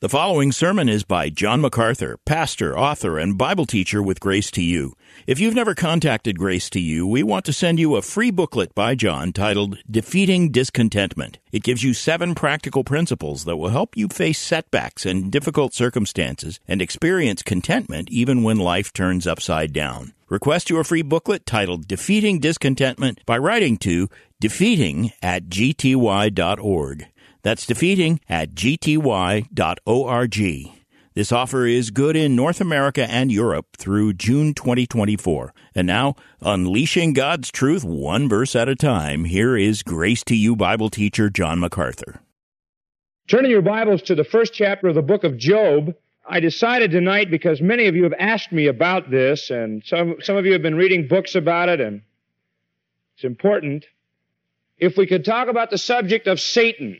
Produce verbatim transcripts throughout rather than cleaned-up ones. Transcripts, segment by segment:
The following sermon is by John MacArthur, pastor, author, and Bible teacher with Grace to You. If you've never contacted Grace to You, we want to send you a free booklet by John titled Defeating Discontentment. It gives you seven practical principles that will help you face setbacks and difficult circumstances and experience contentment even when life turns upside down. Request your free booklet titled Defeating Discontentment by writing to defeating at g t y dot org. That's defeating at g t y dot org. This offer is good in North America and Europe through June twenty twenty-four. And now, unleashing God's truth one verse at a time, here is Grace to You Bible teacher John MacArthur. Turning your Bibles to the first chapter of the book of Job, I decided tonight, because many of you have asked me about this, and some, some of you have been reading books about it, and it's important, if we could talk about the subject of Satan.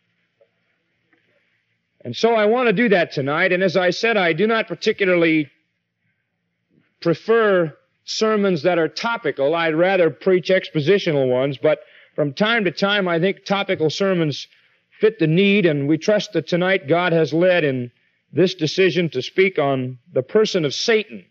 And so I want to do that tonight, and as I said, I do not particularly prefer sermons that are topical. I'd rather preach expositional ones, but from time to time I think topical sermons fit the need, and we trust that tonight God has led in this decision to speak on the person of Satan.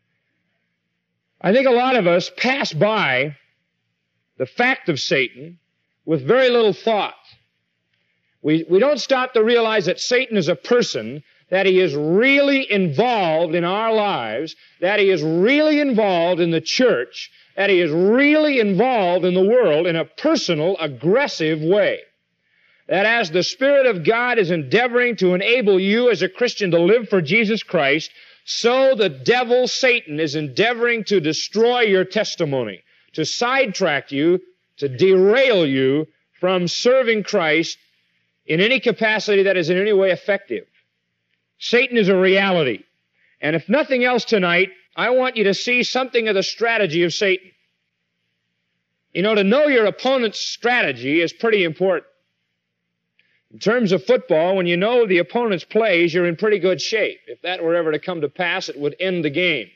I think a lot of us pass by the fact of Satan with very little thought. We, we don't stop to realize that Satan is a person, that he is really involved in our lives, that he is really involved in the church, that he is really involved in the world in a personal, aggressive way. That as the Spirit of God is endeavoring to enable you as a Christian to live for Jesus Christ, so the devil, Satan, is endeavoring to destroy your testimony, to sidetrack you, to derail you from serving Christ in any capacity that is in any way effective. Satan is a reality. And if nothing else tonight, I want you to see something of the strategy of Satan. You know, to know your opponent's strategy is pretty important. In terms of football, when you know the opponent's plays, you're in pretty good shape. If that were ever to come to pass, it would end the game.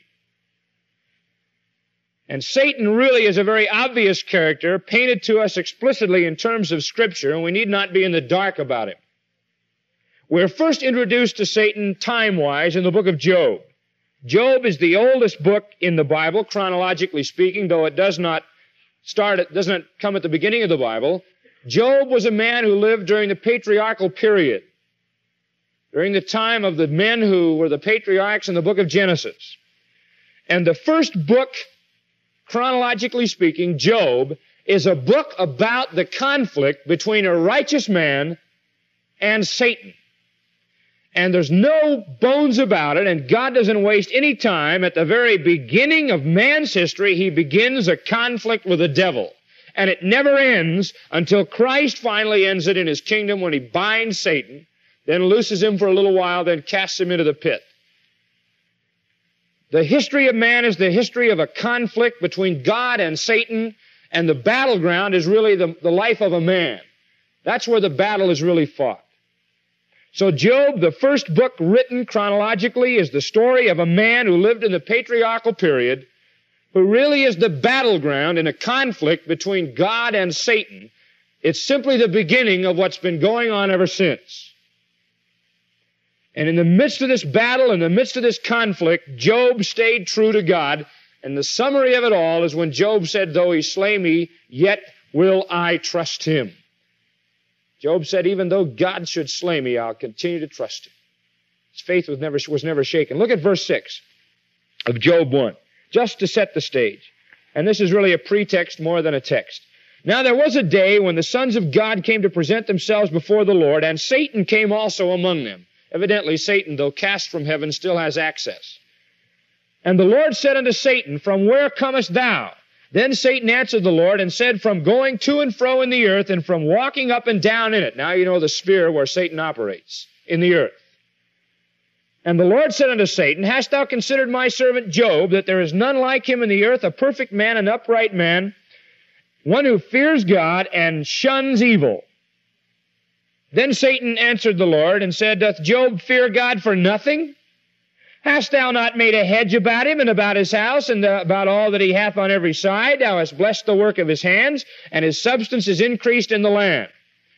And Satan really is a very obvious character, painted to us explicitly in terms of Scripture, and we need not be in the dark about him. We're first introduced to Satan time-wise in the book of Job. Job is the oldest book in the Bible, chronologically speaking, though it does not start, it does not come at the beginning of the Bible. Job was a man who lived during the patriarchal period, during the time of the men who were the patriarchs in the book of Genesis. And the first book, chronologically speaking, Job, is a book about the conflict between a righteous man and Satan. And there's no bones about it, and God doesn't waste any time. At the very beginning of man's history, he begins a conflict with the devil. And it never ends until Christ finally ends it in his kingdom when he binds Satan, then looses him for a little while, then casts him into the pit. The history of man is the history of a conflict between God and Satan, and the battleground is really the, the life of a man. That's where the battle is really fought. So Job, the first book written chronologically, is the story of a man who lived in the patriarchal period, who really is the battleground in a conflict between God and Satan. It's simply the beginning of what's been going on ever since. And in the midst of this battle, in the midst of this conflict, Job stayed true to God. And the summary of it all is when Job said, though he slay me, yet will I trust him. Job said, even though God should slay me, I'll continue to trust him. His faith was never, was never shaken. Look at verse six of Job one, just to set the stage. And this is really a pretext more than a text. Now there was a day when the sons of God came to present themselves before the Lord, and Satan came also among them. Evidently, Satan, though cast from heaven, still has access. And the Lord said unto Satan, from where comest thou? Then Satan answered the Lord and said, from going to and fro in the earth and from walking up and down in it. Now you know the sphere where Satan operates, in the earth. And the Lord said unto Satan, hast thou considered my servant Job, that there is none like him in the earth, a perfect man, an upright man, one who fears God and shuns evil? Then Satan answered the Lord and said, doth Job fear God for nothing? Hast thou not made a hedge about him and about his house and about all that he hath on every side? Thou hast blessed the work of his hands, and his substance is increased in the land.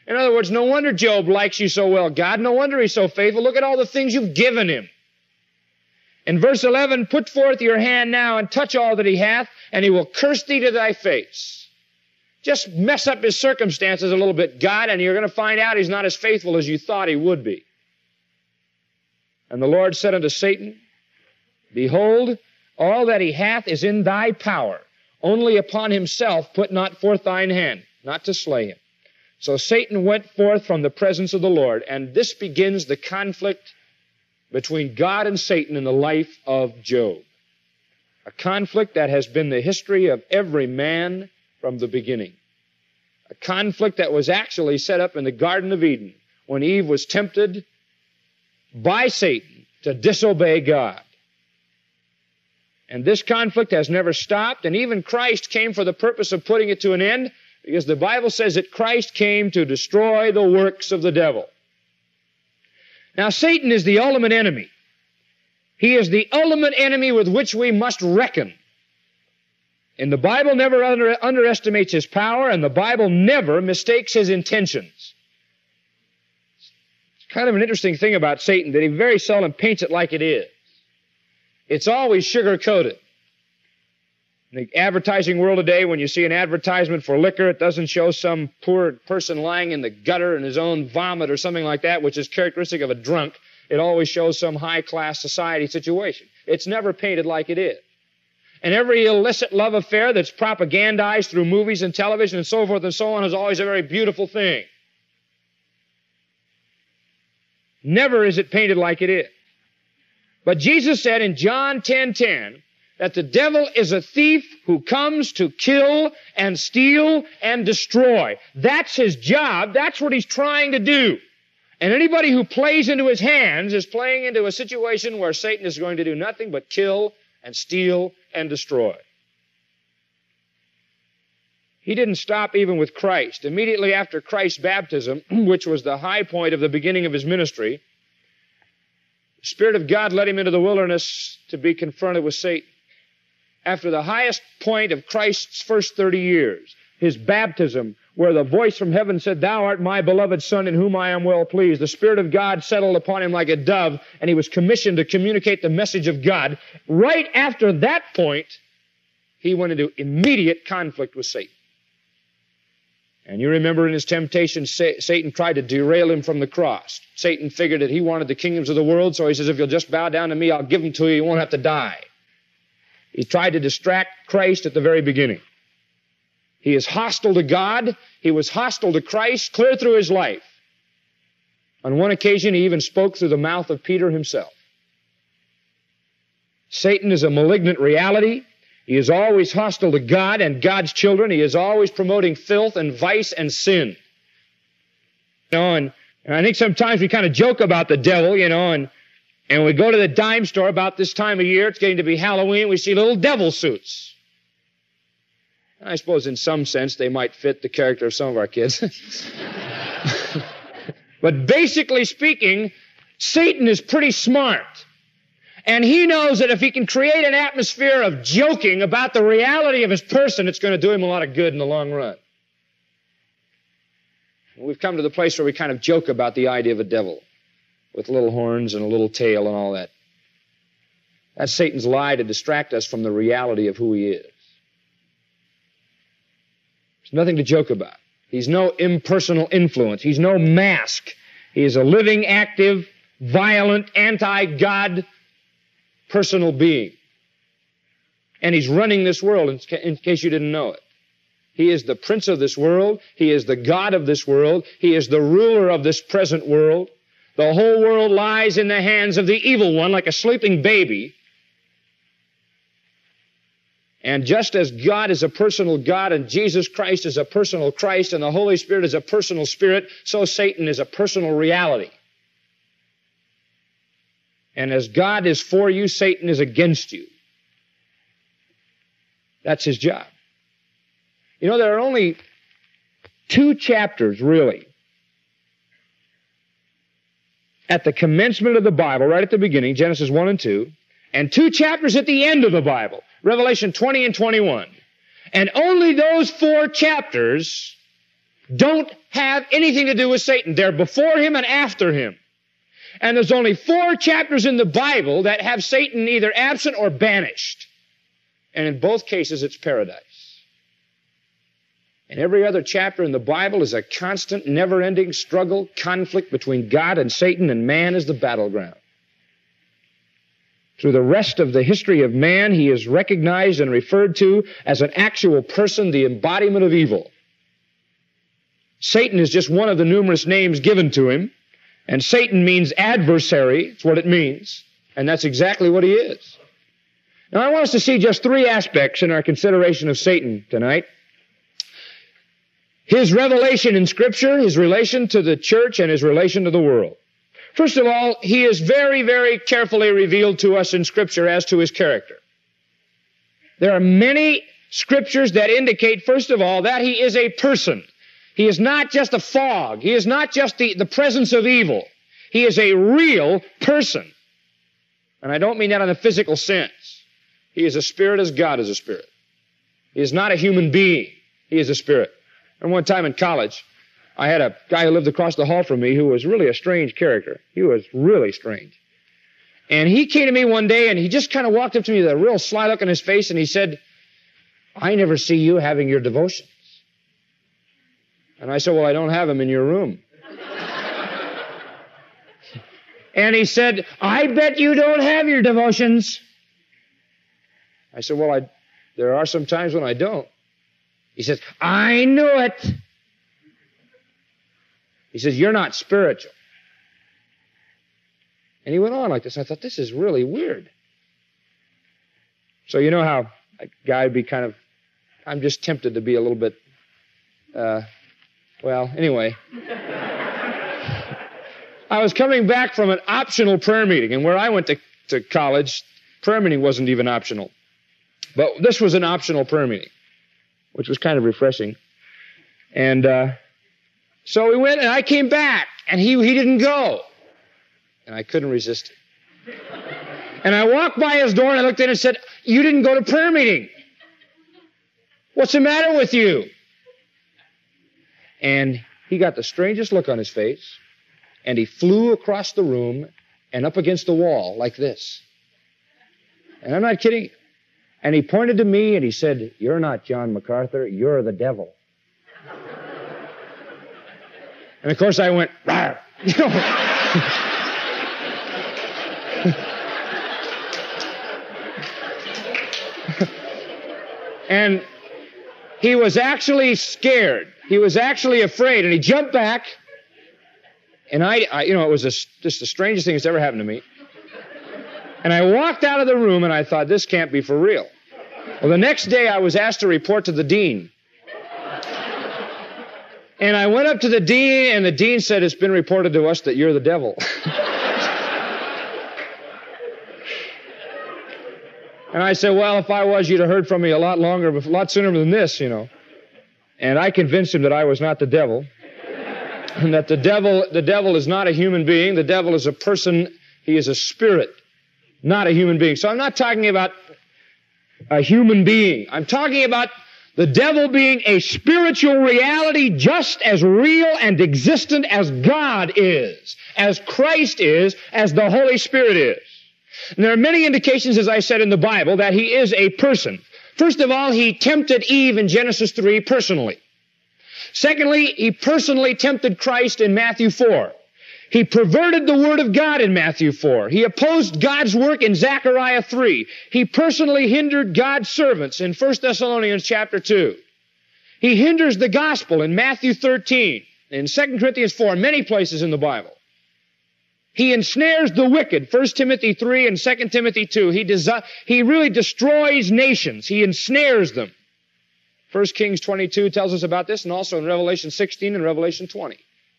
In other words, no wonder Job likes you so well, God. No wonder he's so faithful. Look at all the things you've given him. In verse eleven, put forth your hand now and touch all that he hath, and he will curse thee to thy face. Just mess up his circumstances a little bit, God, and you're going to find out he's not as faithful as you thought he would be. And the Lord said unto Satan, behold, all that he hath is in thy power. Only upon himself put not forth thine hand, not to slay him. So Satan went forth from the presence of the Lord, and this begins the conflict between God and Satan in the life of Job. A conflict that has been the history of every man from the beginning. A conflict that was actually set up in the Garden of Eden when Eve was tempted by Satan to disobey God. And this conflict has never stopped, and even Christ came for the purpose of putting it to an end, because the Bible says that Christ came to destroy the works of the devil. Now, Satan is the ultimate enemy. He is the ultimate enemy with which we must reckon. And the Bible never under, underestimates his power, and the Bible never mistakes his intentions. It's kind of an interesting thing about Satan that he very seldom paints it like it is. It's always sugar-coated. In the advertising world today, when you see an advertisement for liquor, it doesn't show some poor person lying in the gutter in his own vomit or something like that, which is characteristic of a drunk. It always shows some high-class society situation. It's never painted like it is. And every illicit love affair that's propagandized through movies and television and so forth and so on is always a very beautiful thing. Never is it painted like it is. But Jesus said in John ten ten, that the devil is a thief who comes to kill and steal and destroy. That's his job. That's what he's trying to do. And anybody who plays into his hands is playing into a situation where Satan is going to do nothing but kill and steal and destroy. He didn't stop even with Christ. Immediately after Christ's baptism, which was the high point of the beginning of his ministry, the Spirit of God led him into the wilderness to be confronted with Satan. After the highest point of Christ's first thirty years, his baptism, where the voice from heaven said, thou art my beloved Son in whom I am well pleased. The Spirit of God settled upon him like a dove, and he was commissioned to communicate the message of God. Right after that point, he went into immediate conflict with Satan. And you remember in his temptation, Satan tried to derail him from the cross. Satan figured that he wanted the kingdoms of the world, so he says, if you'll just bow down to me, I'll give them to you. You won't have to die. He tried to distract Christ at the very beginning. He is hostile to God. He was hostile to Christ clear through his life. On one occasion, he even spoke through the mouth of Peter himself. Satan is a malignant reality. He is always hostile to God and God's children. He is always promoting filth and vice and sin. You know, and, and I think sometimes we kind of joke about the devil, you know, and And we go to the dime store about this time of year. It's getting to be Halloween. We see little devil suits. I suppose in some sense they might fit the character of some of our kids. But basically speaking, Satan is pretty smart. And he knows that if he can create an atmosphere of joking about the reality of his person, it's going to do him a lot of good in the long run. We've come to the place where we kind of joke about the idea of a devil, with little horns and a little tail and all that. That's Satan's lie to distract us from the reality of who he is. There's nothing to joke about. He's no impersonal influence. He's no mask. He is a living, active, violent, anti-God personal being. And he's running this world, in, ca- in case you didn't know it. He is the prince of this world. He is the God of this world. He is the ruler of this present world. The whole world lies in the hands of the evil one like a sleeping baby. And just as God is a personal God and Jesus Christ is a personal Christ and the Holy Spirit is a personal Spirit, so Satan is a personal reality. And as God is for you, Satan is against you. That's his job. You know, there are only two chapters, really, at the commencement of the Bible, right at the beginning, Genesis one and two, and two chapters at the end of the Bible, Revelation twenty and twenty-one. And only those four chapters don't have anything to do with Satan. They're before him and after him. And there's only four chapters in the Bible that have Satan either absent or banished. And in both cases, it's paradise. And every other chapter in the Bible is a constant, never-ending struggle, conflict between God and Satan, and man is the battleground. Through the rest of the history of man, he is recognized and referred to as an actual person, the embodiment of evil. Satan is just one of the numerous names given to him, and Satan means adversary. It's what it means, and that's exactly what he is. Now, I want us to see just three aspects in our consideration of Satan tonight. His revelation in Scripture, his relation to the church, and his relation to the world. First of all, he is very, very carefully revealed to us in Scripture as to his character. There are many Scriptures that indicate, first of all, that he is a person. He is not just a fog. He is not just the, the presence of evil. He is a real person. And I don't mean that in a physical sense. He is a spirit as God is a spirit. He is not a human being. He is a spirit. And one time in college, I had a guy who lived across the hall from me who was really a strange character. He was really strange. And he came to me one day and he just kind of walked up to me with a real sly look on his face and he said, "I never see you having your devotions." And I said, "Well, I don't have them in your room." And he said, "I bet you don't have your devotions." I said, "Well, I, there are some times when I don't." He says, "I knew it." He says, "You're not spiritual." And he went on like this. I thought, this is really weird. So you know how a guy would be kind of, I'm just tempted to be a little bit, uh, well, anyway. I was coming back from an optional prayer meeting, and where I went to, to college, prayer meeting wasn't even optional. But this was an optional prayer meeting, which was kind of refreshing. And uh, so we went, and I came back, and he he didn't go. And I couldn't resist it. And I walked by his door, and I looked in and said, "You didn't go to prayer meeting. What's the matter with you?" And he got the strangest look on his face, and he flew across the room and up against the wall like this. And I'm not kidding. And he pointed to me and he said, "You're not John MacArthur, you're the devil." And of course I went, "Rawr." You know. And he was actually scared. He was actually afraid, and he jumped back. And I, I you know, it was a, just the strangest thing that's ever happened to me. And I walked out of the room, and I thought, this can't be for real. Well, the next day I was asked to report to the dean. And I went up to the dean, and the dean said, "It's been reported to us that you're the devil." And I said, "Well, if I was, you'd have heard from me a lot longer, a lot sooner than this, you know." And I convinced him that I was not the devil, and that the devil, the devil is not a human being. The devil is a person. He is a spirit, not a human being. So I'm not talking about a human being. I'm talking about the devil being a spiritual reality just as real and existent as God is, as Christ is, as the Holy Spirit is. And there are many indications, as I said in the Bible, that he is a person. First of all, he tempted Eve in Genesis three personally. Secondly, he personally tempted Christ in Matthew four. He perverted the Word of God in Matthew four. He opposed God's work in Zechariah three. He personally hindered God's servants in First Thessalonians chapter two. He hinders the gospel in Matthew thirteen, in Second Corinthians four, many places in the Bible. He ensnares the wicked, First Timothy three and Second Timothy two. He, desi- he really destroys nations. He ensnares them. First Kings twenty-two tells us about this, and also in Revelation sixteen and Revelation twenty.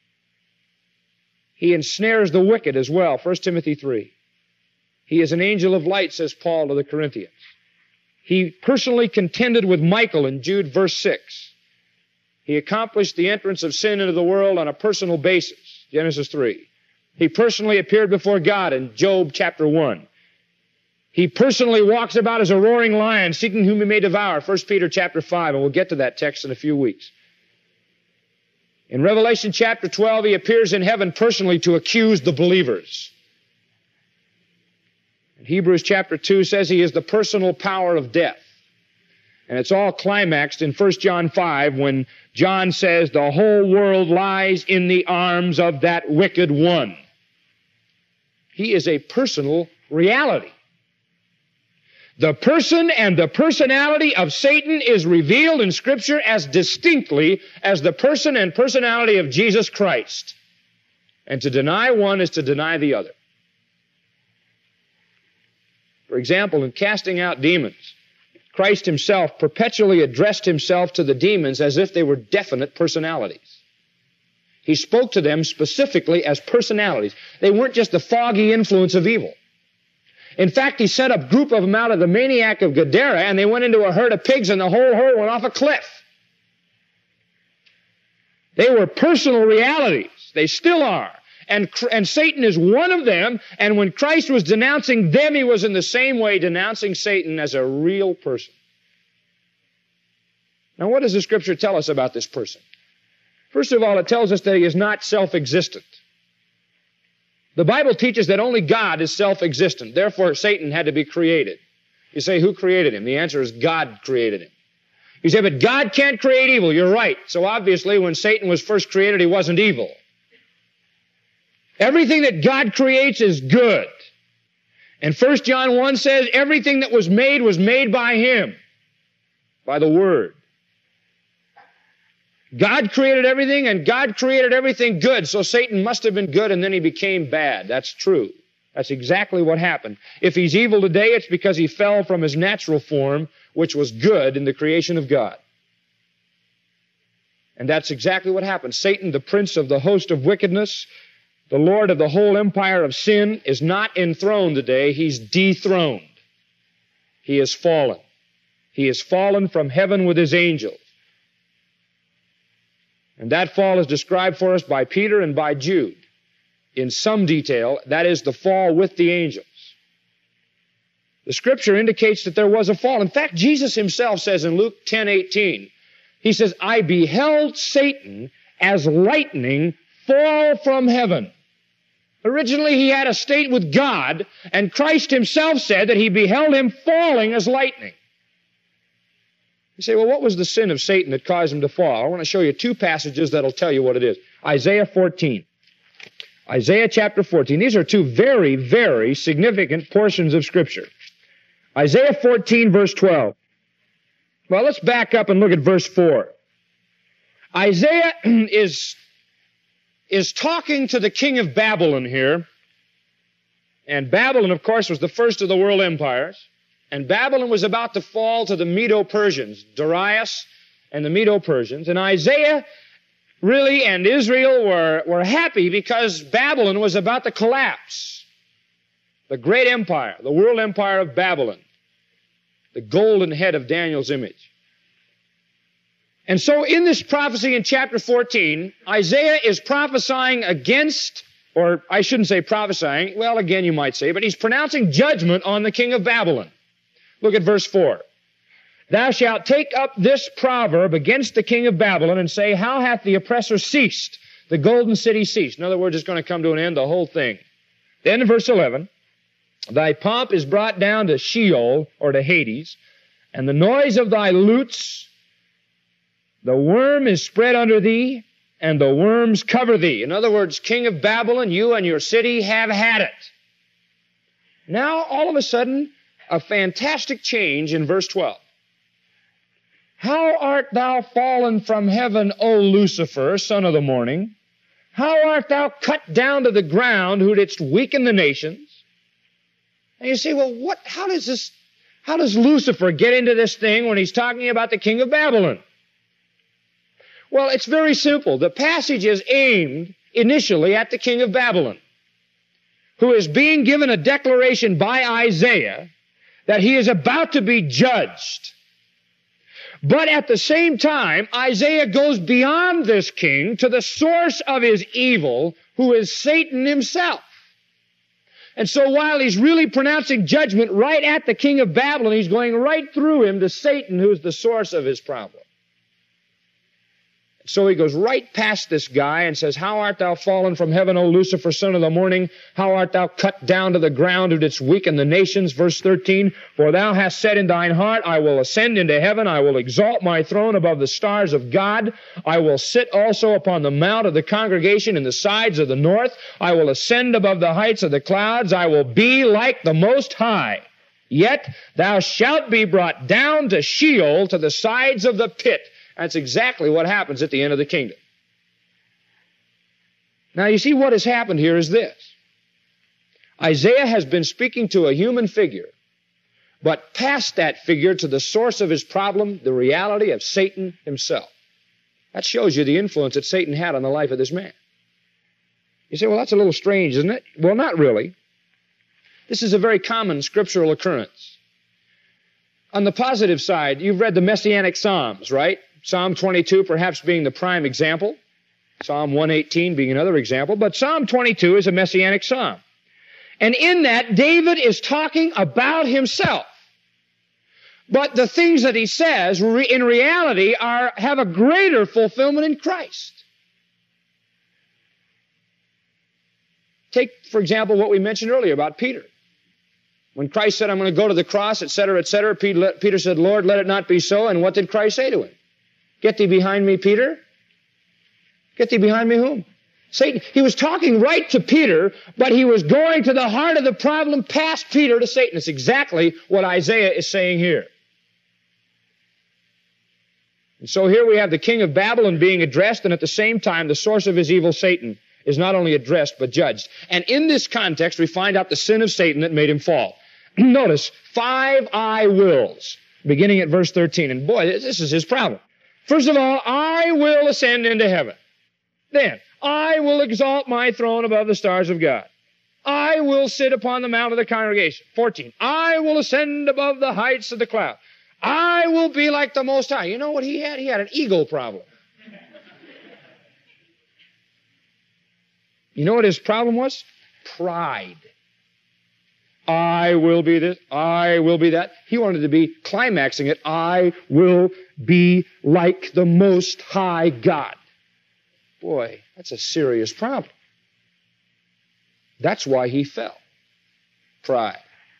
He ensnares the wicked as well, First Timothy three. He is an angel of light, says Paul to the Corinthians. He personally contended with Michael in Jude verse six. He accomplished the entrance of sin into the world on a personal basis, Genesis three. He personally appeared before God in Job chapter one. He personally walks about as a roaring lion, seeking whom he may devour, First Peter chapter five, and we'll get to that text in a few weeks. In Revelation chapter twelve, he appears in heaven personally to accuse the believers. In Hebrews chapter two says he is the personal power of death. And it's all climaxed in First John five when John says the whole world lies in the arms of that wicked one. He is a personal reality. The person and the personality of Satan is revealed in Scripture as distinctly as the person and personality of Jesus Christ. And to deny one is to deny the other. For example, in casting out demons, Christ himself perpetually addressed himself to the demons as if they were definite personalities. He spoke to them specifically as personalities. They weren't just the foggy influence of evil. In fact, he sent a group of them out of the maniac of Gadara, and they went into a herd of pigs, and the whole herd went off a cliff. They were personal realities. They still are. And, and Satan is one of them, and when Christ was denouncing them, he was in the same way denouncing Satan as a real person. Now, what does the Scripture tell us about this person? First of all, it tells us that he is not self-existent. The Bible teaches that only God is self-existent. Therefore, Satan had to be created. You say, who created him? The answer is God created him. You say, but God can't create evil. You're right. So obviously, when Satan was first created, he wasn't evil. Everything that God creates is good. And First John one says everything that was made was made by him, by the Word. God created everything, and God created everything good, so Satan must have been good, and then he became bad. That's true. That's exactly what happened. If he's evil today, it's because he fell from his natural form, which was good in the creation of God. And that's exactly what happened. Satan, the prince of the host of wickedness, the Lord of the whole empire of sin, is not enthroned today. He's dethroned. He has fallen. He has fallen from heaven with his angels. And that fall is described for us by Peter and by Jude in some detail. That is the fall with the angels. The Scripture indicates that there was a fall. In fact, Jesus himself says in Luke ten eighteen, he says, I beheld Satan as lightning fall from heaven. Originally, he had a state with God, and Christ himself said that he beheld him falling as lightning. You say, well, what was the sin of Satan that caused him to fall? I want to show you two passages that will tell you what it is. Isaiah fourteen. Isaiah chapter fourteen. These are two very, very significant portions of Scripture. Isaiah fourteen, verse twelve. Well, let's back up and look at verse four. Isaiah is, is talking to the king of Babylon here. And Babylon, of course, was the first of the world empires. And Babylon was about to fall to the Medo-Persians, Darius and the Medo-Persians. And Isaiah really and Israel were, were happy because Babylon was about to collapse. The great empire, the world empire of Babylon, the golden head of Daniel's image. And so in this prophecy in chapter fourteen, Isaiah is prophesying against, or I shouldn't say prophesying, well, again you might say, but he's pronouncing judgment on the king of Babylon. Look at verse four. Thou shalt take up this proverb against the king of Babylon and say, how hath the oppressor ceased? The golden city ceased. In other words, it's going to come to an end, the whole thing. Then in verse eleven, thy pomp is brought down to Sheol, or to Hades, and the noise of thy lutes, the worm is spread under thee, and the worms cover thee. In other words, king of Babylon, you and your city have had it. Now, all of a sudden, a fantastic change in verse twelve. How art thou fallen from heaven, O Lucifer, son of the morning? How art thou cut down to the ground, who didst weaken the nations? And you say, well, what, how does this, how does Lucifer get into this thing when he's talking about the king of Babylon? Well, it's very simple. The passage is aimed initially at the king of Babylon, who is being given a declaration by Isaiah that he is about to be judged. But at the same time, Isaiah goes beyond this king to the source of his evil, who is Satan himself. And so while he's really pronouncing judgment right at the king of Babylon, he's going right through him to Satan, who's the source of his problem. So he goes right past this guy and says, how art thou fallen from heaven, O Lucifer, son of the morning? How art thou cut down to the ground, who didst weaken the nations? Verse thirteen, for thou hast said in thine heart, I will ascend into heaven, I will exalt my throne above the stars of God, I will sit also upon the mount of the congregation in the sides of the north, I will ascend above the heights of the clouds, I will be like the Most High. Yet thou shalt be brought down to Sheol, to the sides of the pit. That's exactly what happens at the end of the kingdom. Now you see what has happened here is this. Isaiah has been speaking to a human figure, but past that figure to the source of his problem, the reality of Satan himself. That shows you the influence that Satan had on the life of this man. You say, well, that's a little strange, isn't it? Well, not really. This is a very common scriptural occurrence. On the positive side, you've read the Messianic Psalms, right? Psalm twenty-two perhaps being the prime example. Psalm one eighteen being another example. But Psalm twenty-two is a Messianic psalm. And in that, David is talking about himself. But the things that he says, in reality, are have a greater fulfillment in Christ. Take, for example, what we mentioned earlier about Peter. When Christ said, I'm going to go to the cross, et cetera, et cetera, Peter said, Lord, let it not be so. And what did Christ say to him? Get thee behind me, Peter. Get thee behind me whom? Satan. He was talking right to Peter, but he was going to the heart of the problem past Peter to Satan. It's exactly what Isaiah is saying here. And so here we have the king of Babylon being addressed, and at the same time, the source of his evil, Satan, is not only addressed, but judged. And in this context, we find out the sin of Satan that made him fall. Notice, five I wills, beginning at verse thirteen. And boy, this is his problem. First of all, I will ascend into heaven. Then, I will exalt my throne above the stars of God. I will sit upon the mount of the congregation. fourteen, I will ascend above the heights of the cloud. I will be like the Most High. You know what he had? He had an ego problem. You know what his problem was? Pride. I will be this, I will be that. He wanted to be climaxing it. I will be like the Most High God. Boy, that's a serious problem. That's why he fell. Pride.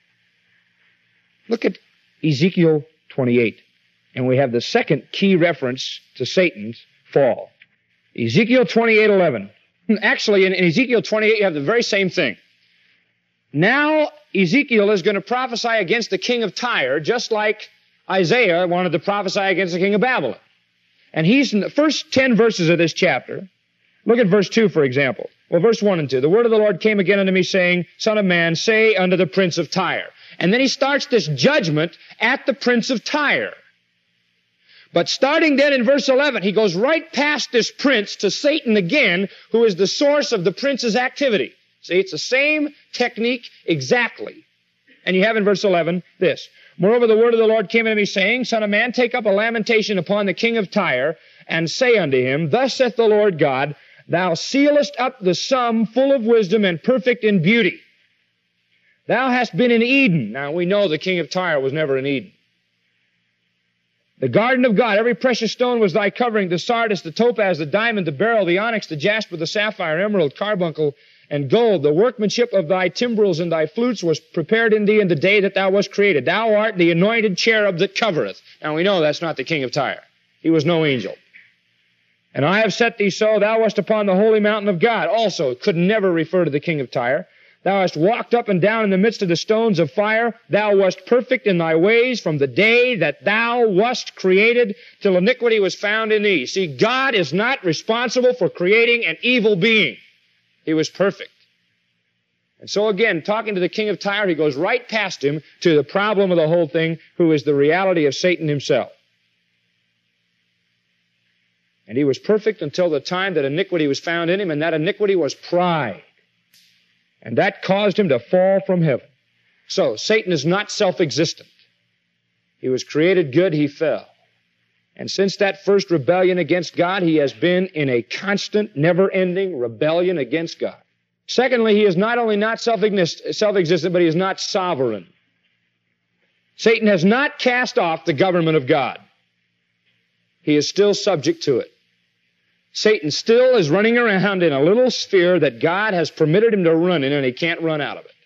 Look at Ezekiel twenty-eight. And we have the second key reference to Satan's fall. Ezekiel twenty-eight eleven. Actually, in Ezekiel twenty-eight, you have the very same thing. Now, Ezekiel is going to prophesy against the king of Tyre, just like Isaiah wanted to prophesy against the king of Babylon. And he's in the first ten verses of this chapter. Look at verse two, for example. Well, verse one and two. The word of the Lord came again unto me, saying, Son of man, say unto the prince of Tyre. And then he starts this judgment at the prince of Tyre. But starting then in verse eleven, he goes right past this prince to Satan again, who is the source of the prince's activity. See, it's the same technique exactly. And you have in verse eleven this. Moreover, the word of the Lord came unto me, saying, Son of man, take up a lamentation upon the king of Tyre, and say unto him, Thus saith the Lord God, Thou sealest up the sum full of wisdom and perfect in beauty. Thou hast been in Eden. Now, we know the king of Tyre was never in Eden. The garden of God, every precious stone was thy covering, the sardis, the topaz, the diamond, the beryl, the onyx, the jasper, the sapphire, emerald, carbuncle, and gold. The workmanship of thy timbrels and thy flutes was prepared in thee in the day that thou wast created. Thou art the anointed cherub that covereth. Now we know that's not the king of Tyre. He was no angel. And I have set thee so, thou wast upon the holy mountain of God. Also, it could never refer to the king of Tyre. Thou hast walked up and down in the midst of the stones of fire. Thou wast perfect in thy ways from the day that thou wast created till iniquity was found in thee. See, God is not responsible for creating an evil being. He was perfect. And so again, talking to the king of Tyre, he goes right past him to the problem of the whole thing, who is the reality of Satan himself. And he was perfect until the time that iniquity was found in him, and that iniquity was pride. And that caused him to fall from heaven. So, Satan is not self-existent. He was created good, he fell. And since that first rebellion against God, he has been in a constant, never-ending rebellion against God. Secondly, he is not only not self-existent, but he is not sovereign. Satan has not cast off the government of God. He is still subject to it. Satan still is running around in a little sphere that God has permitted him to run in, and he can't run out of it.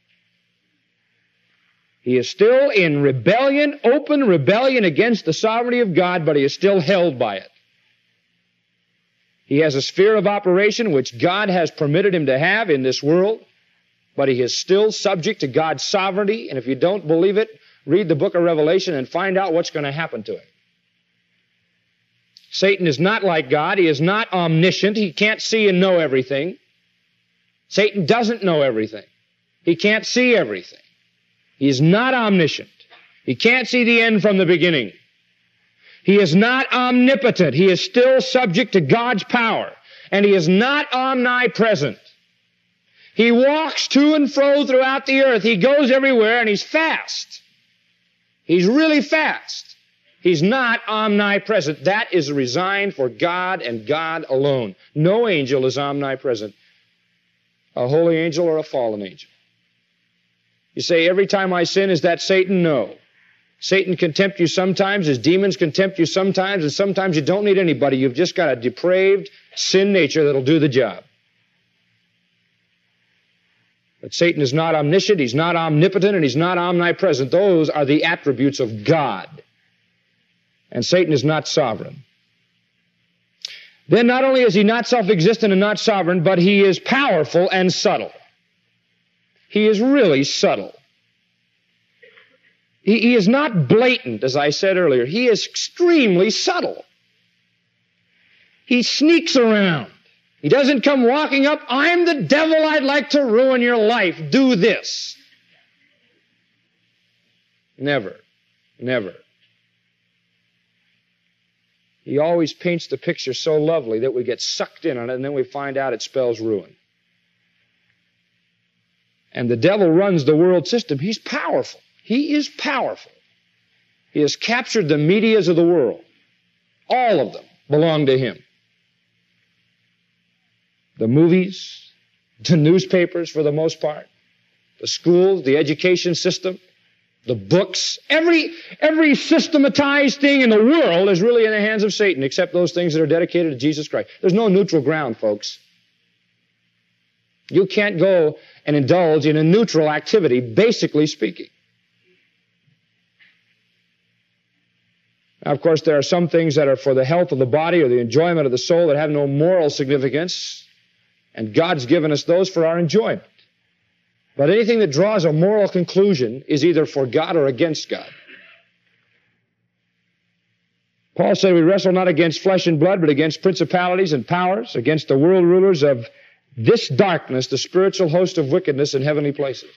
He is still in rebellion, open rebellion against the sovereignty of God, but he is still held by it. He has a sphere of operation which God has permitted him to have in this world, but he is still subject to God's sovereignty, and if you don't believe it, read the book of Revelation and find out what's going to happen to him. Satan is not like God. He is not omniscient. He can't see and know everything. Satan doesn't know everything. He can't see everything. He is not omniscient. He can't see the end from the beginning. He is not omnipotent. He is still subject to God's power. And he is not omnipresent. He walks to and fro throughout the earth. He goes everywhere, and he's fast. He's really fast. He's not omnipresent. That is resigned for God and God alone. No angel is omnipresent. A holy angel or a fallen angel. You say, every time I sin, is that Satan? No. Satan can tempt you sometimes, his demons can tempt you sometimes, and sometimes you don't need anybody. You've just got a depraved sin nature that'll do the job. But Satan is not omniscient, he's not omnipotent, and he's not omnipresent. Those are the attributes of God. And Satan is not sovereign. Then not only is he not self-existent and not sovereign, but he is powerful and subtle. He is really subtle. He, he is not blatant, as I said earlier. He is extremely subtle. He sneaks around. He doesn't come walking up, I'm the devil, I'd like to ruin your life. Do this. Never. Never. He always paints the picture so lovely that we get sucked in on it, and then we find out it spells ruin. And the devil runs the world system. He's powerful. He is powerful. He has captured the medias of the world. All of them belong to him. The movies, the newspapers for the most part, the schools, the education system, the books, every, every systematized thing in the world is really in the hands of Satan, except those things that are dedicated to Jesus Christ. There's no neutral ground, folks. You can't go and indulge in a neutral activity, basically speaking. Now, of course, there are some things that are for the health of the body or the enjoyment of the soul that have no moral significance, and God's given us those for our enjoyment. But anything that draws a moral conclusion is either for God or against God. Paul said we wrestle not against flesh and blood, but against principalities and powers, against the world rulers of this darkness, the spiritual host of wickedness in heavenly places.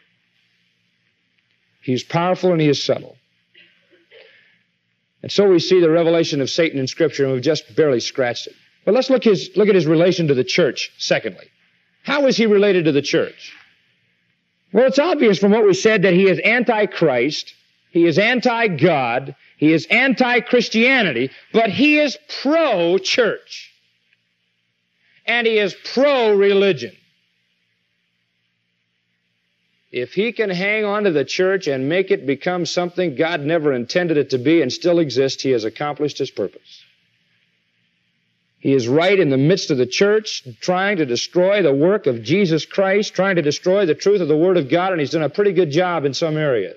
He is powerful and he is subtle. And so we see the revelation of Satan in Scripture, and we've just barely scratched it. But let's look, his, look at his relation to the church, secondly. How is he related to the church? Well, it's obvious from what we said that he is anti-Christ, he is anti-God, he is anti-Christianity, but he is pro-church. And he is pro-religion. If he can hang on to the church and make it become something God never intended it to be and still exist, he has accomplished his purpose. He is right in the midst of the church, trying to destroy the work of Jesus Christ, trying to destroy the truth of the Word of God, and he's done a pretty good job in some areas.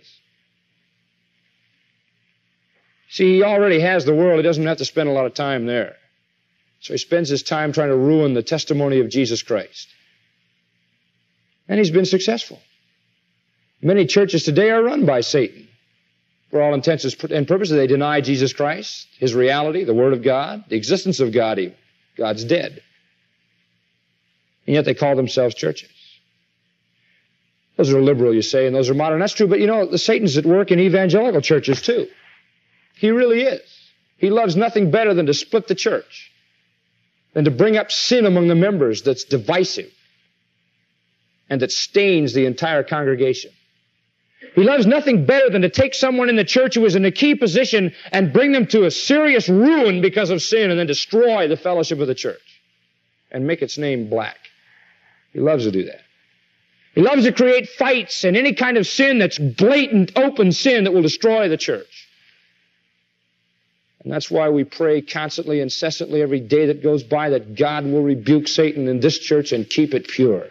See, he already has the world. He doesn't have to spend a lot of time there. So he spends his time trying to ruin the testimony of Jesus Christ. And he's been successful. Many churches today are run by Satan. For all intents and purposes, they deny Jesus Christ, his reality, the Word of God, the existence of God even. God's dead. And yet they call themselves churches. Those are liberal, you say, and those are modern. That's true, but you know, the Satan's at work in evangelical churches too. He really is. He loves nothing better than to split the church, than to bring up sin among the members that's divisive and that stains the entire congregation. He loves nothing better than to take someone in the church who is in a key position and bring them to a serious ruin because of sin and then destroy the fellowship of the church and make its name black. He loves to do that. He loves to create fights and any kind of sin that's blatant, open sin that will destroy the church. And that's why we pray constantly, incessantly, every day that goes by, that God will rebuke Satan in this church and keep it pure.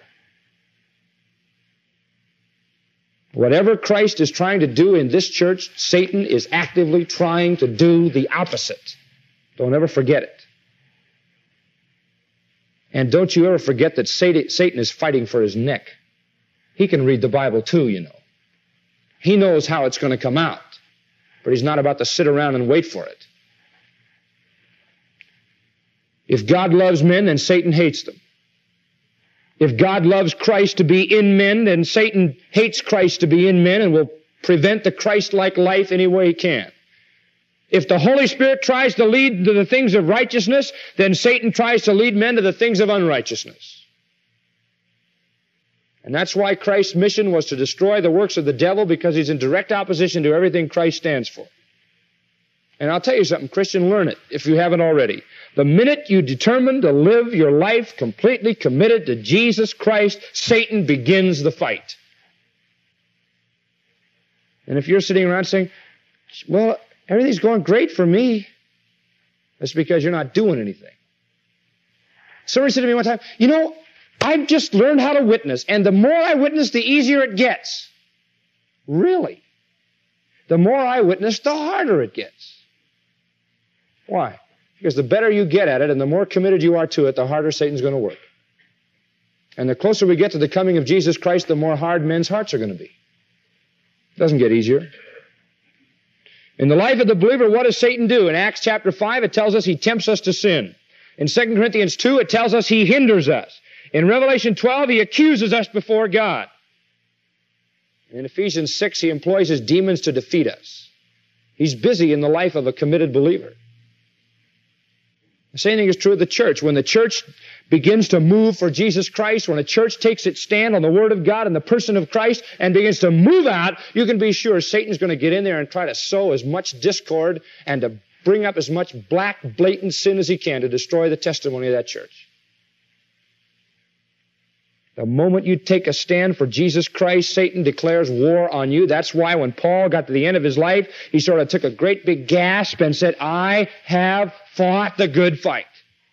Whatever Christ is trying to do in this church, Satan is actively trying to do the opposite. Don't ever forget it. And don't you ever forget that Satan is fighting for his neck. He can read the Bible too, you know. He knows how it's going to come out, but he's not about to sit around and wait for it. If God loves men, then Satan hates them. If God loves Christ to be in men, then Satan hates Christ to be in men and will prevent the Christ-like life any way he can. If the Holy Spirit tries to lead to the things of righteousness, then Satan tries to lead men to the things of unrighteousness. And that's why Christ's mission was to destroy the works of the devil, because he's in direct opposition to everything Christ stands for. And I'll tell you something, Christian, learn it if you haven't already. The minute you determine to live your life completely committed to Jesus Christ, Satan begins the fight. And if you're sitting around saying, well, everything's going great for me, that's because you're not doing anything. Somebody said to me one time, you know, I've just learned how to witness, and the more I witness, the easier it gets. Really? The more I witness, the harder it gets. Why? Because the better you get at it and the more committed you are to it, the harder Satan's going to work. And the closer we get to the coming of Jesus Christ, the more hard men's hearts are going to be. It doesn't get easier. In the life of the believer, what does Satan do? In Acts chapter five, it tells us he tempts us to sin. In Second Corinthians two, it tells us he hinders us. In Revelation twelve, he accuses us before God. In Ephesians six, he employs his demons to defeat us. He's busy in the life of a committed believer. The same thing is true of the church. When the church begins to move for Jesus Christ, when a church takes its stand on the Word of God and the person of Christ and begins to move out, you can be sure Satan's going to get in there and try to sow as much discord and to bring up as much black, blatant sin as he can to destroy the testimony of that church. The moment you take a stand for Jesus Christ, Satan declares war on you. That's why when Paul got to the end of his life, he sort of took a great big gasp and said, I have fought the good fight.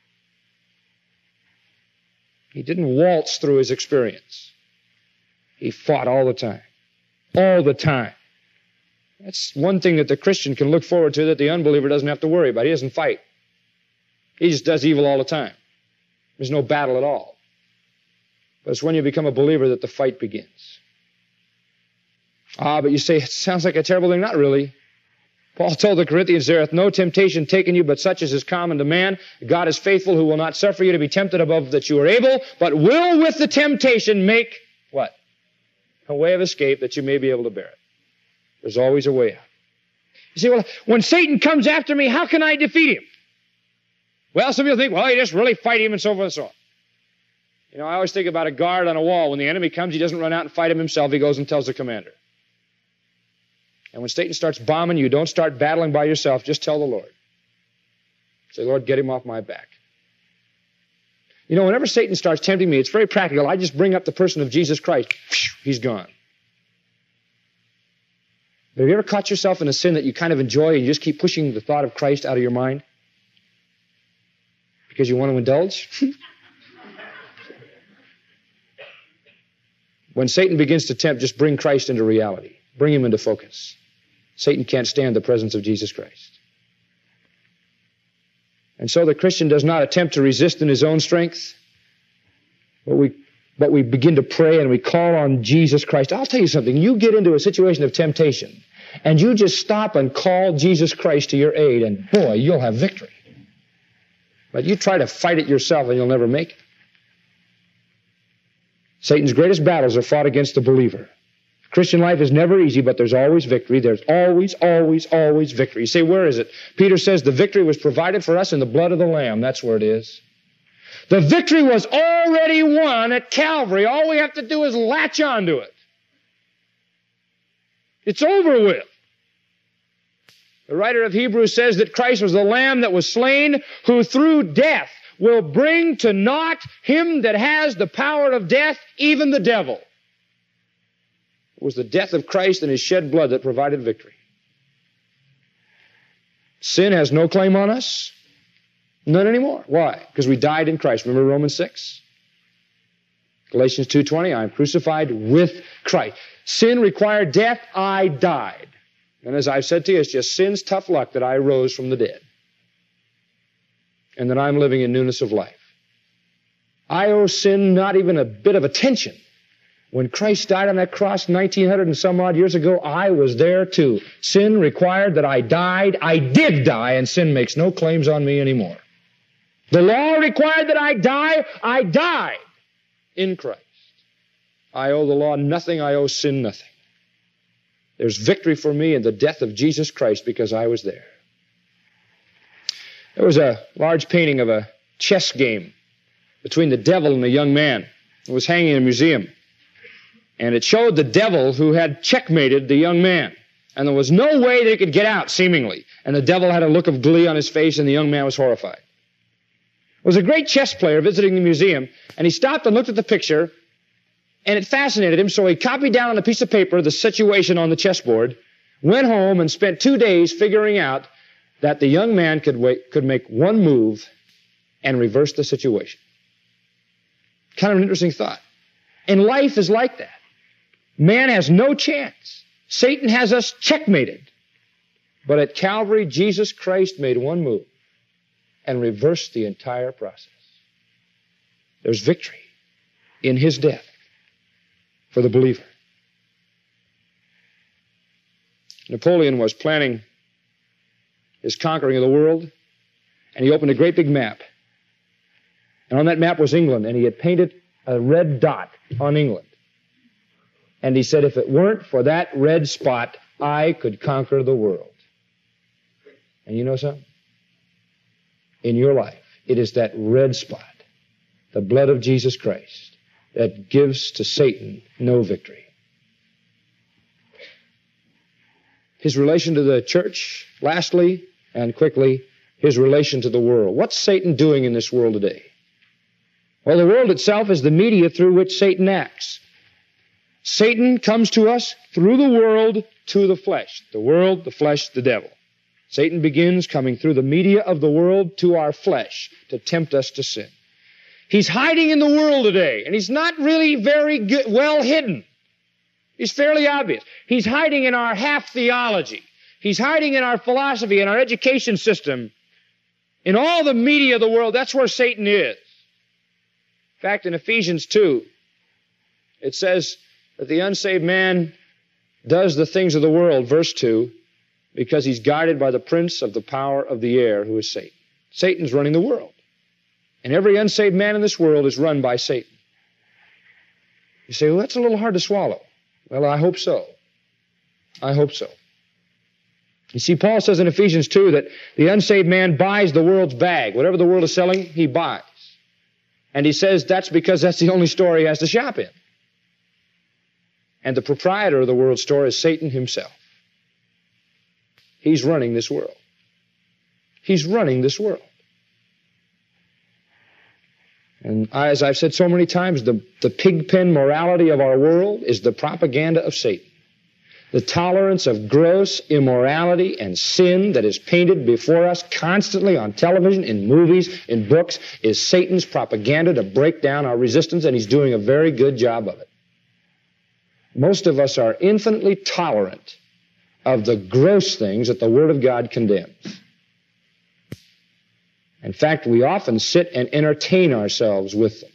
He didn't waltz through his experience. He fought all the time. All the time. That's one thing that the Christian can look forward to that the unbeliever doesn't have to worry about. He doesn't fight. He just does evil all the time. There's no battle at all. But it's when you become a believer that the fight begins. Ah, but you say, it sounds like a terrible thing. Not really. Paul told the Corinthians, there hath no temptation taken you, but such as is common to man. God is faithful, who will not suffer you to be tempted above that you are able, but will with the temptation make, what? A way of escape that you may be able to bear it. There's always a way out. You say, well, when Satan comes after me, how can I defeat him? Well, some people think, well, you just really fight him and so forth and so on. You know, I always think about a guard on a wall. When the enemy comes, he doesn't run out and fight him himself. He goes and tells the commander. And when Satan starts bombing you, don't start battling by yourself. Just tell the Lord. Say, Lord, get him off my back. You know, whenever Satan starts tempting me, it's very practical. I just bring up the person of Jesus Christ. He's gone. Have you ever caught yourself in a sin that you kind of enjoy and you just keep pushing the thought of Christ out of your mind? Because you want to indulge? When Satan begins to tempt, just bring Christ into reality. Bring him into focus. Satan can't stand the presence of Jesus Christ. And so the Christian does not attempt to resist in his own strength, but we, but we begin to pray and we call on Jesus Christ. I'll tell you something. You get into a situation of temptation, and you just stop and call Jesus Christ to your aid, and boy, you'll have victory. But you try to fight it yourself, and you'll never make it. Satan's greatest battles are fought against the believer. Christian life is never easy, but there's always victory. There's always, always, always victory. You say, where is it? Peter says the victory was provided for us in the blood of the Lamb. That's where it is. The victory was already won at Calvary. All we have to do is latch onto it. It's over with. The writer of Hebrews says that Christ was the Lamb that was slain, who through death will bring to naught him that has the power of death, even the devil. It was the death of Christ and his shed blood that provided victory. Sin has no claim on us. None anymore. Why? Because we died in Christ. Remember Romans six? Galatians two twenty, I am crucified with Christ. Sin required death, I died. And as I've said to you, it's just sin's tough luck that I rose from the dead. And that I'm living in newness of life. I owe sin not even a bit of attention. When Christ died on that cross nineteen hundred and some odd years ago, I was there too. Sin required that I died. I did die, and sin makes no claims on me anymore. The law required that I die. I died in Christ. I owe the law nothing. I owe sin nothing. There's victory for me in the death of Jesus Christ because I was there. There was a large painting of a chess game between the devil and a young man. It was hanging in a museum. And it showed the devil who had checkmated the young man. And there was no way they could get out, seemingly. And the devil had a look of glee on his face, and the young man was horrified. It was a great chess player visiting the museum, and he stopped and looked at the picture, and it fascinated him, so he copied down on a piece of paper the situation on the chessboard, went home and spent two days figuring out that the young man could, wait, could make one move and reverse the situation. Kind of an interesting thought. And life is like that. Man has no chance. Satan has us checkmated. But at Calvary, Jesus Christ made one move and reversed the entire process. There's victory in his death for the believer. Napoleon was planning his conquering of the world, and he opened a great big map. And on that map was England, and he had painted a red dot on England. And he said, if it weren't for that red spot, I could conquer the world. And you know something? In your life, it is that red spot, the blood of Jesus Christ, that gives to Satan no victory. His relation to the church, lastly and quickly, his relation to the world. What's Satan doing in this world today? Well, the world itself is the media through which Satan acts. Satan comes to us through the world to the flesh. The world, the flesh, the devil. Satan begins coming through the media of the world to our flesh to tempt us to sin. He's hiding in the world today, and he's not really very good, well hidden. He's fairly obvious. He's hiding in our half theology. He's hiding in our philosophy, in our education system. In all the media of the world, that's where Satan is. In fact, in Ephesians two, it says that the unsaved man does the things of the world, verse two, because he's guided by the prince of the power of the air, who is Satan. Satan's running the world. And every unsaved man in this world is run by Satan. You say, well, that's a little hard to swallow. Well, I hope so. I hope so. You see, Paul says in Ephesians two that the unsaved man buys the world's bag. Whatever the world is selling, he buys. And he says that's because that's the only store he has to shop in. And the proprietor of the world store is Satan himself. He's running this world. He's running this world. And as I've said so many times, the, the pigpen morality of our world is the propaganda of Satan. The tolerance of gross immorality and sin that is painted before us constantly on television, in movies, in books, is Satan's propaganda to break down our resistance, and he's doing a very good job of it. Most of us are infinitely tolerant of the gross things that the Word of God condemns. In fact, we often sit and entertain ourselves with them.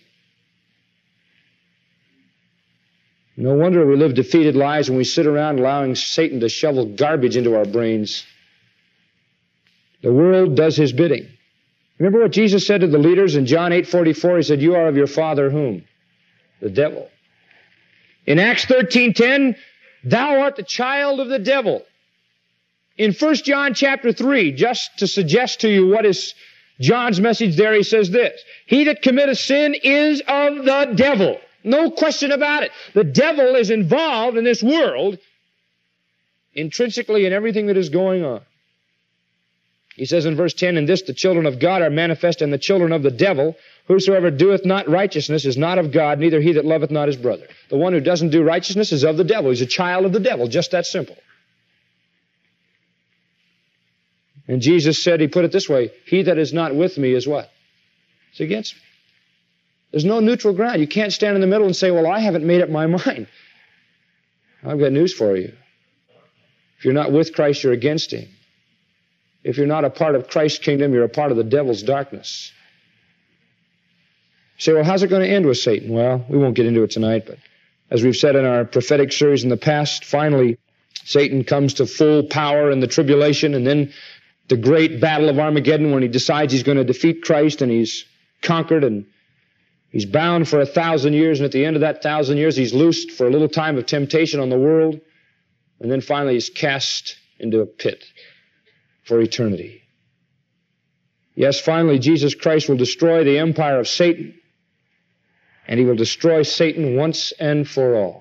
No wonder we live defeated lives when we sit around allowing Satan to shovel garbage into our brains. The world does his bidding. Remember what Jesus said to the leaders in John eight forty-four? He said, you are of your father whom? The devil. In Acts thirteen ten, thou art the child of the devil. In First John chapter three, just to suggest to you what is John's message there, he says this, he that committeth sin is of the devil. No question about it. The devil is involved in this world intrinsically in everything that is going on. He says in verse ten, in this the children of God are manifest, and the children of the devil. Whosoever doeth not righteousness is not of God, neither he that loveth not his brother. The one who doesn't do righteousness is of the devil. He's a child of the devil, just that simple. And Jesus said, he put it this way, he that is not with me is what? It's against me. There's no neutral ground. You can't stand in the middle and say, well, I haven't made up my mind. I've got news for you. If you're not with Christ, you're against him. If you're not a part of Christ's kingdom, you're a part of the devil's darkness. You say, well, how's it going to end with Satan? Well, we won't get into it tonight, but as we've said in our prophetic series in the past, finally, Satan comes to full power in the tribulation, and then the great battle of Armageddon when he decides he's going to defeat Christ, and he's conquered, and he's bound for a thousand years, and at the end of that thousand years, he's loosed for a little time of temptation on the world, and then finally he's cast into a pit for eternity. Yes, finally, Jesus Christ will destroy the empire of Satan, and he will destroy Satan once and for all.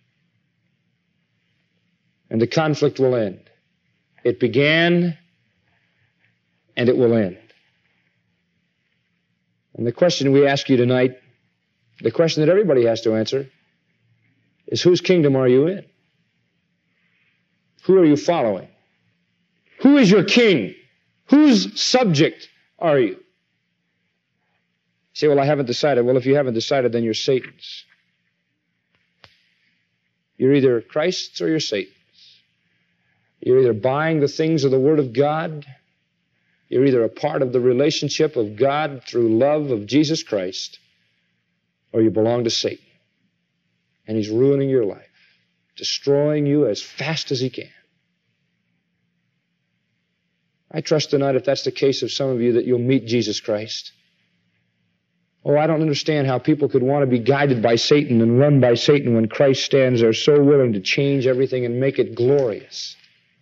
And the conflict will end. It began, and it will end. And the question we ask you tonight, the question that everybody has to answer, is whose kingdom are you in? Who are you following? Who is your king? Whose subject are you? You say, well, I haven't decided. Well, if you haven't decided, then you're Satan's. You're either Christ's or you're Satan's. You're either buying the things of the Word of God, you're either a part of the relationship of God through love of Jesus Christ, or you belong to Satan. And he's ruining your life, destroying you as fast as he can. I trust tonight, if that's the case of some of you, that you'll meet Jesus Christ. Oh, I don't understand how people could want to be guided by Satan and run by Satan when Christ stands there so willing to change everything and make it glorious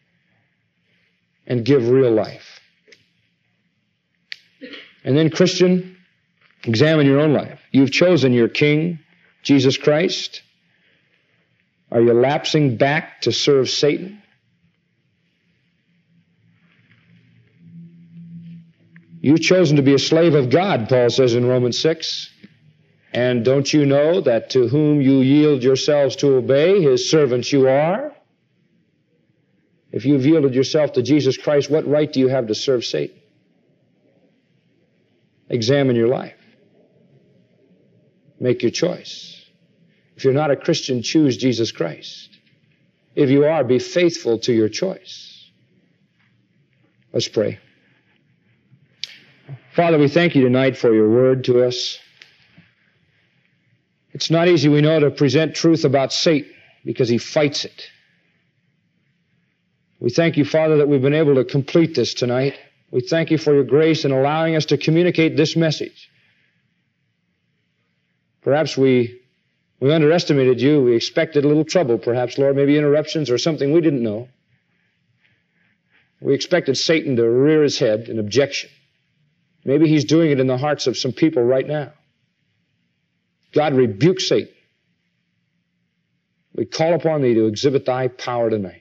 and give real life. And then, Christian, examine your own life. You've chosen your King, Jesus Christ. Are you lapsing back to serve Satan? You've chosen to be a slave of God, Paul says in Romans six. And don't you know that to whom you yield yourselves to obey, his servants you are? If you've yielded yourself to Jesus Christ, what right do you have to serve Satan? Examine your life. Make your choice. If you're not a Christian, choose Jesus Christ. If you are, be faithful to your choice. Let's pray. Father, we thank you tonight for your word to us. It's not easy, we know, to present truth about Satan because he fights it. We thank you, Father, that we've been able to complete this tonight. We thank you for your grace in allowing us to communicate this message. Perhaps we, we underestimated you. We expected a little trouble, perhaps, Lord, maybe interruptions or something we didn't know. We expected Satan to rear his head in objection. Maybe he's doing it in the hearts of some people right now. God, rebuke Satan. We call upon thee to exhibit thy power tonight.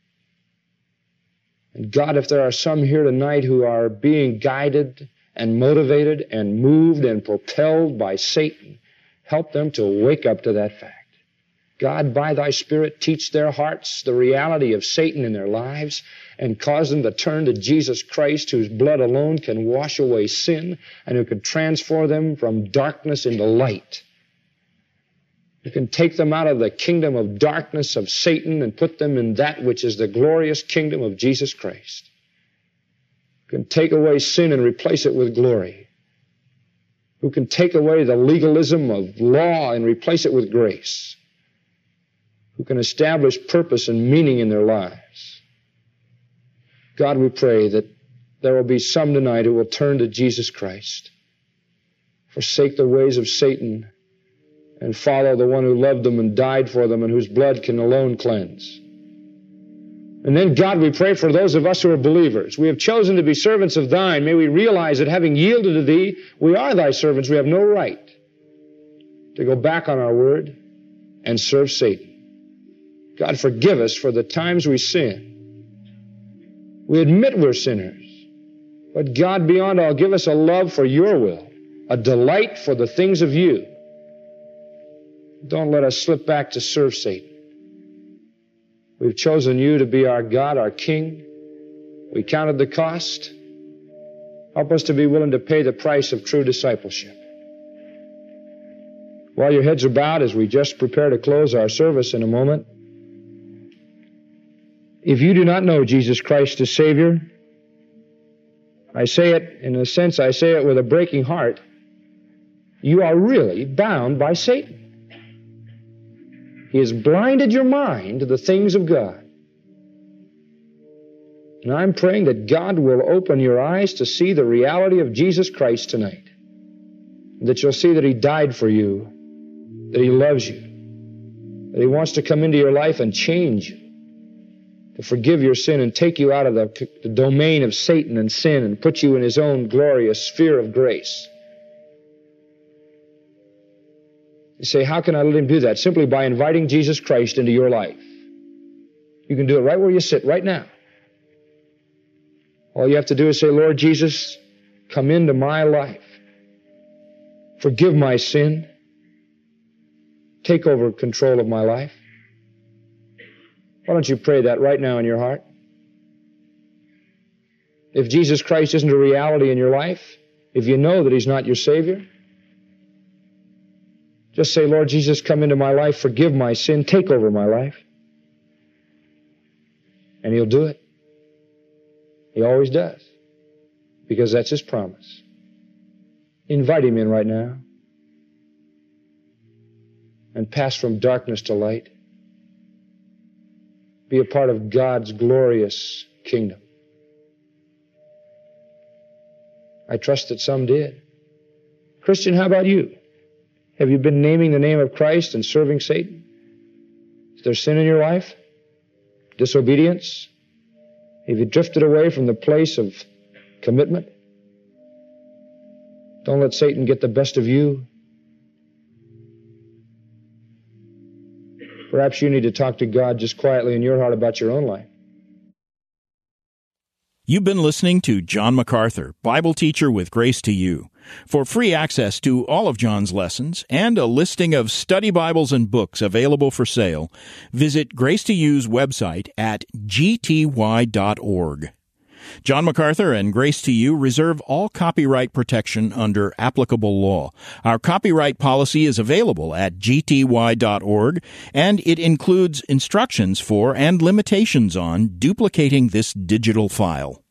And God, if there are some here tonight who are being guided and motivated and moved and propelled by Satan, help them to wake up to that fact. God, by thy Spirit, teach their hearts the reality of Satan in their lives and cause them to turn to Jesus Christ, whose blood alone can wash away sin and who can transform them from darkness into light. You can take them out of the kingdom of darkness of Satan and put them in that which is the glorious kingdom of Jesus Christ. You can take away sin and replace it with glory. Who can take away the legalism of law and replace it with grace. Who can establish purpose and meaning in their lives. God, we pray that there will be some tonight who will turn to Jesus Christ, forsake the ways of Satan, and follow the one who loved them and died for them and whose blood can alone cleanse. And then, God, we pray for those of us who are believers. We have chosen to be servants of thine. May we realize that having yielded to thee, we are thy servants. We have no right to go back on our word and serve Satan. God, forgive us for the times we sin. We admit we're sinners. But God, beyond all, give us a love for your will, a delight for the things of you. Don't let us slip back to serve Satan. We've chosen you to be our God, our King, We counted the cost. Help us to be willing to pay the price of true discipleship. While your heads are bowed as we just prepare to close our service in a moment, if you do not know Jesus Christ as Savior, I say it, in a sense, I say it with a breaking heart, you are really bound by Satan. He has blinded your mind to the things of God. And I'm praying that God will open your eyes to see the reality of Jesus Christ tonight. That you'll see that He died for you, that He loves you, that He wants to come into your life and change you, to forgive your sin and take you out of the, the domain of Satan and sin and put you in His own glorious sphere of grace. You say, how can I let Him do that? Simply by inviting Jesus Christ into your life. You can do it right where you sit, right now. All you have to do is say, Lord Jesus, come into my life. Forgive my sin. Take over control of my life. Why don't you pray that right now in your heart? If Jesus Christ isn't a reality in your life, if you know that He's not your Savior, just say, Lord Jesus, come into my life, forgive my sin, take over my life. And He'll do it. He always does, because that's His promise. Invite Him in right now and pass from darkness to light. Be a part of God's glorious kingdom. I trust that some did. Christian, how about you? Have you been naming the name of Christ and serving Satan? Is there sin in your life? Disobedience? Have you drifted away from the place of commitment? Don't let Satan get the best of you. Perhaps you need to talk to God just quietly in your heart about your own life. You've been listening to John MacArthur, Bible teacher with Grace to You. For free access to all of John's lessons and a listing of study Bibles and books available for sale, visit Grace to You's website at g t y dot org. John MacArthur and Grace to You reserve all copyright protection under applicable law. Our copyright policy is available at g t y dot org, and it includes instructions for and limitations on duplicating this digital file.